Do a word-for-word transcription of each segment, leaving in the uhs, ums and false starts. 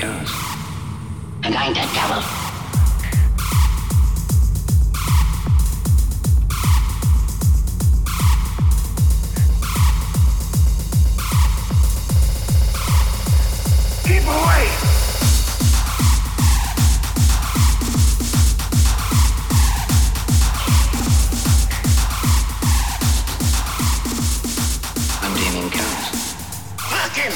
cows. And I ain't that devil. Keep away! I'm deeming cows. Fuck him!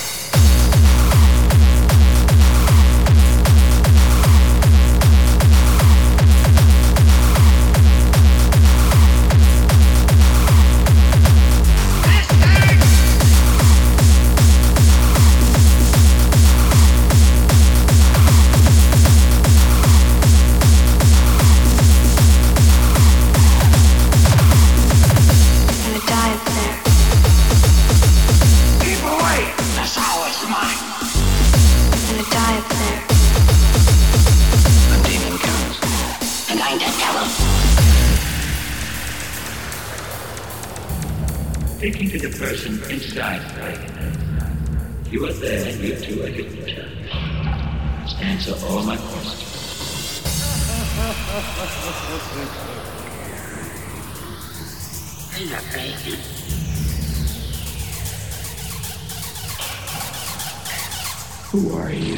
Taking to the person inside. You are there, and you too are hypnotized. Answer all my questions. I'm not faking. Who are you?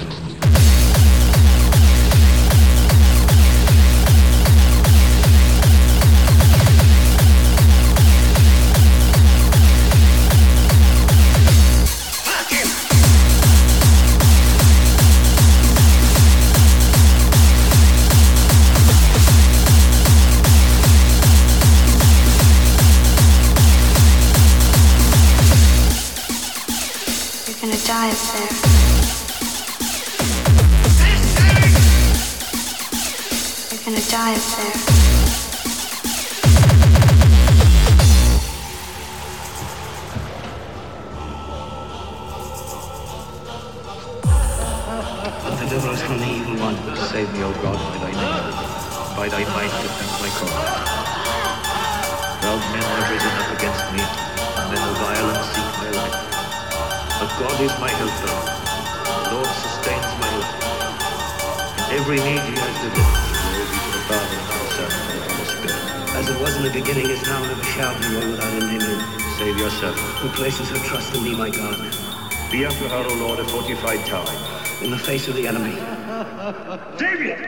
Die up there. You're gonna die up there. Deliver us from the evil one. Save me, O God, by thy name. By thy might defend my cause. Proud men have risen up against me, and men of violence seek my life. But God is my helper. The Lord sustains my life. And every need he has delivered. Glory be to the Father, and to the Son, and to the Holy Spirit. As it was in the beginning, is now, and ever shall be, world without end. Amen. Save yourself. Who places her trust in thee, my God? Be unto her, O Lord, a fortified tower, in the face of the enemy. David!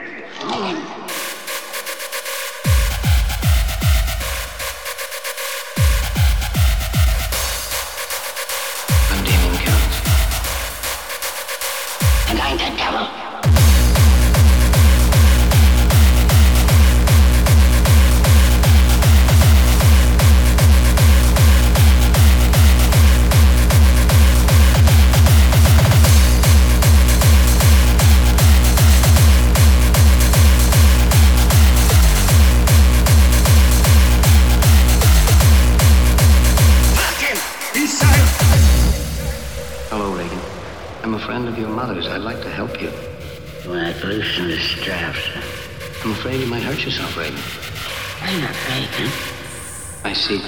I'd like to help you. You want to loosen the straps? I'm afraid you might hurt yourself, Reagan. I'm not faking. I see.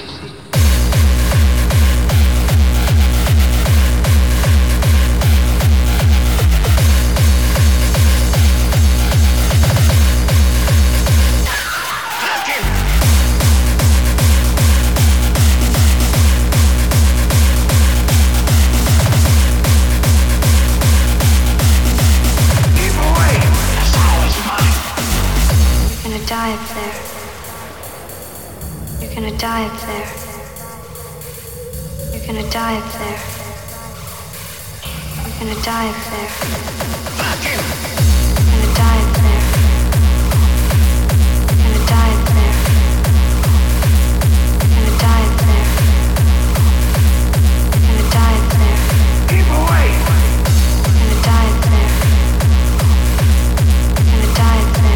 Die up there. You're gonna die up there. You're gonna die up there. You're gonna die up there. You're gonna die up there. You're gonna die up there. You're gonna die up there. You're gonna die up there. Keep away! You're gonna die up there. You're gonna die up there.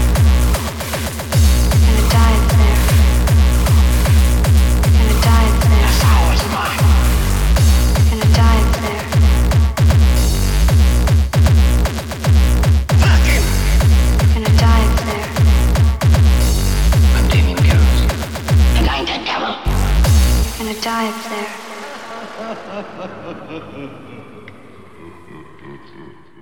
Die up there.